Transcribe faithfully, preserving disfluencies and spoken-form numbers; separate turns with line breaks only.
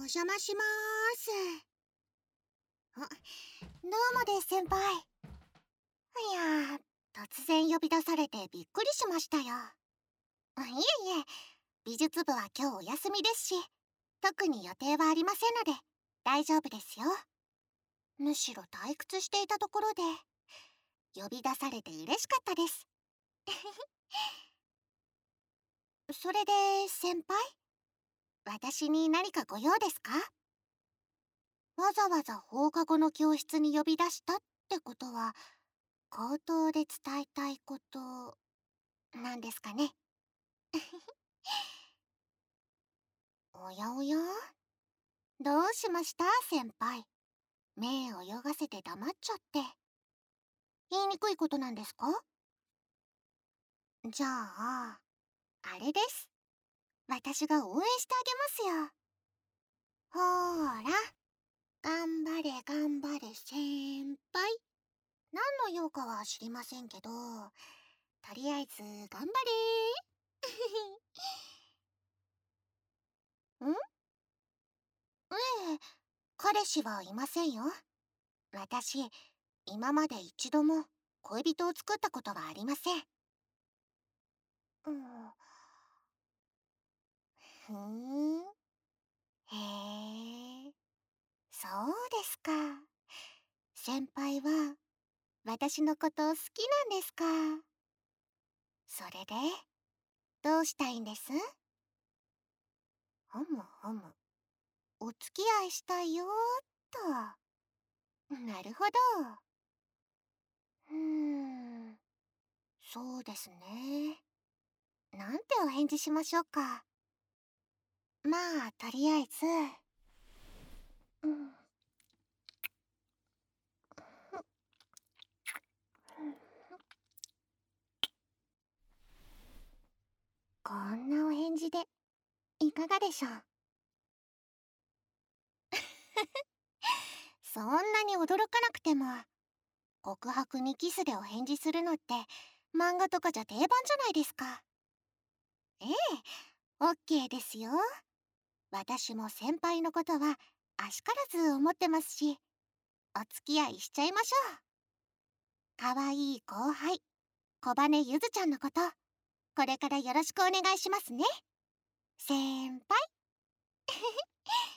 邪魔しまーす。あ、どうもです、先輩。いやー、突然呼び出されてびっくりしましたよ。あ、いえいえ、美術部は今日お休みですし、特に予定はありませんので大丈夫ですよ。むしろ退屈していたところで呼び出されて嬉しかったです。それで先輩、私に何かご用ですか？わざわざ放課後の教室に呼び出したってことは、口頭で伝えたいことなんですかね。おやおや、どうしました先輩。目を泳がせて黙っちゃって。言いにくいことなんですか？じゃあ、あれです。私が応援してあげますよ。ほーら、頑張れ頑張れ先輩。何の用かは知りませんけど、とりあえず頑張れー。ん？ええ、彼氏はいませんよ。私、今まで一度も恋人を作ったことはありません。うん。ふーん。へえ、そうですか。先輩は私のこと好きなんですか？それで、どうしたいんです？ほむほむ。お付き合いしたいよーっと。なるほど。うーん、そうですね。なんてお返事しましょうか。まあ、とりあえず、うん、こんなお返事でいかがでしょう？そんなに驚かなくても、告白にキスでお返事するのって漫画とかじゃ定番じゃないですか。ええ、オッケーですよ。私も先輩のことはあしからず思ってますし、お付き合いしちゃいましょう。かわいい後輩、小羽ゆずちゃんのこと、これからよろしくお願いしますね。先輩。